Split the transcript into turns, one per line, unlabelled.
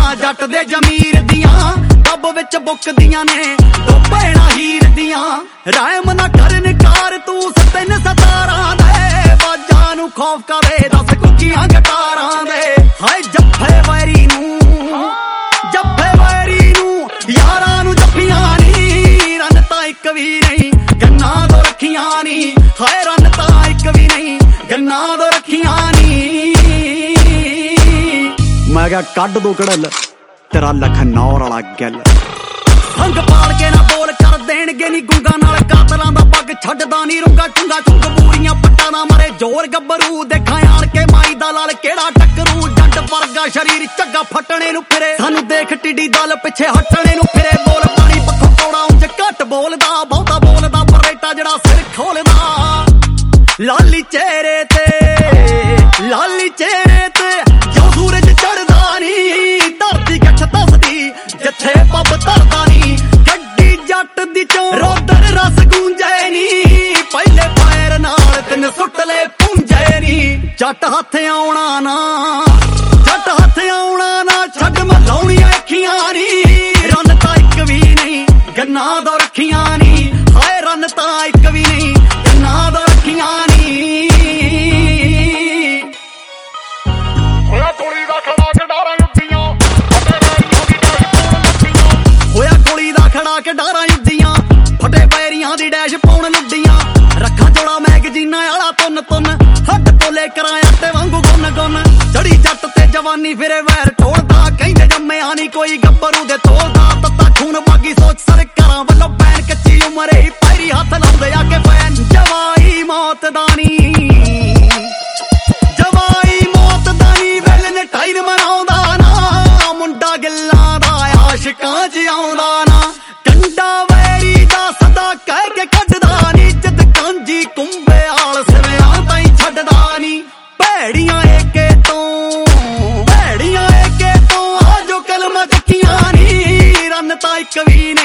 जट दे जमीर दियां डब विच बुकदियां ने दो भैणां हीर दियां रैम ना कर निकार तू सतन सतारां दे बाजां नू खौफ करे दस कुकियां गटारां दे हाय जफ्फे वैरी नू यारां नू जफ्फियां नी रन तां इक भी नहीं गन्ना दो रखियां नी हाय रन तां इक भी नहीं गन्ना दो रखियां नी मैं क्या कड दो कड़ल तेरा लखनौर वाला गल संग पाल के ना बोल कर देणगे नी गुंगा नाल कातलां दा पग छड्डदा नी रुंगा चुंगा चुंग बूरियां पट्टां दा मरे जोर गब्बरू देखां आण के माई दा लाल केड़ा टकरू जट वर्गा शरीर झग्गा फटणे नू फिरे सानू देख टिड्डी दल पिछे हटणे नू फिरे बोल पानी पक्खों कौड़ा ਉਂਝ घट बोलदा बहुता बोलदा परेटा जड़ा सिर खोलदा लाली चेहरे ते जो सूरज चढ़दा नी धरती गछ दसदी जिथे पब धरदा नी गड्डी जट दी चो रोदर रस गूंजे नी पहले पैर नाल तिन सुट ले पुंजे नी जट हथ आउणा ना छड्ड मैं लाउणियां अखियां नी रन तां इक भी नहीं गन्ना दो रखियां नी हाय रन तां इक भी नहीं गन्ना दो रखियां नी होया गोली दा खड़ा के डारां युद्धियां फटे पैरियां दी डैश पाउण लुड्डियां रखा जोड़ा मैगजीना आला तुन तुन हट तोले कराया ते वांगू गुन गुन जड़ी जट ते जवानी फिरे वैर टोलदा कहंदे जम्मिया नी कोई गब्बरू दे तोलदा तत्ता खून बागी सोच सरकारां वल्लों पैन कच्ची उमरे ही पैरी हथ लाउंदे आके पैन जवाई मौत दानी वेल ने टाइन मनाउंदा ना मुंडा गिल्लां दा आशिकां च आउंदा ना कंडा वैरी दा सदा कह के कढदा नी जद कांजी कुंभे आल सिवियां ताईं छड्डदा नी भैड़ियां एके तो आ जो कलमा चक्कियां नी रन तां इक भी